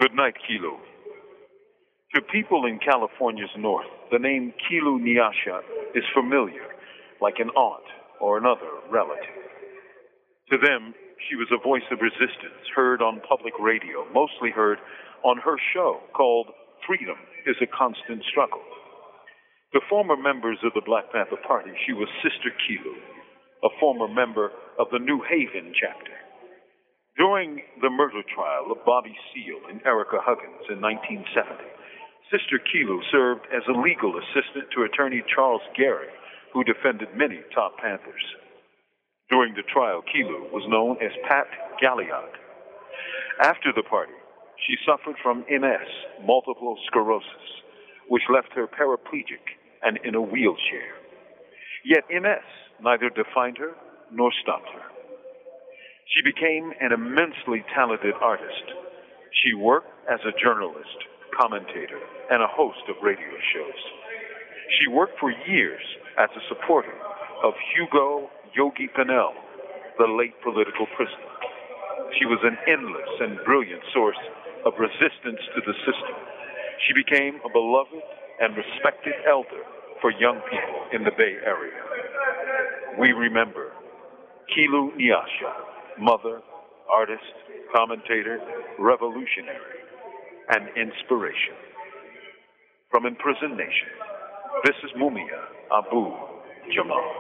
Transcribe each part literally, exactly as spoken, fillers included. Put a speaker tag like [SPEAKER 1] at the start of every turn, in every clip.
[SPEAKER 1] Good night, Kilu. To people in California's north, the name Kilu Nyasha is familiar, like an aunt or another relative. To them, she was a voice of resistance, heard on public radio, mostly heard on her show called Freedom is a Constant Struggle. To former members of the Black Panther Party, she was Sister Kilu, a former member of the New Haven chapter. During the murder trial of Bobby Seale and Erica Huggins in nineteen seventy, Sister Kilu served as a legal assistant to attorney Charles Garrett, who defended many top Panthers. During the trial, Kilu was known as Pat Galliard. After the party, she suffered from M S, multiple sclerosis, which left her paraplegic and in a wheelchair. Yet M S neither defined her nor stopped her. She became an immensely talented artist. She worked as a journalist, commentator, and a host of radio shows. She worked for years as a supporter of Hugo Yogi Pinell, the late political prisoner. She was an endless and brilliant source of resistance to the system. She became a beloved and respected elder for young people in the Bay Area. We remember Kilu Nyasha, mother, artist, commentator, revolutionary, and inspiration. From Imprisoned Nation, this is Mumia Abu Jamal.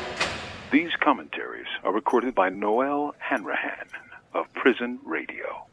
[SPEAKER 1] These commentaries are recorded by Noel Hanrahan of Prison Radio.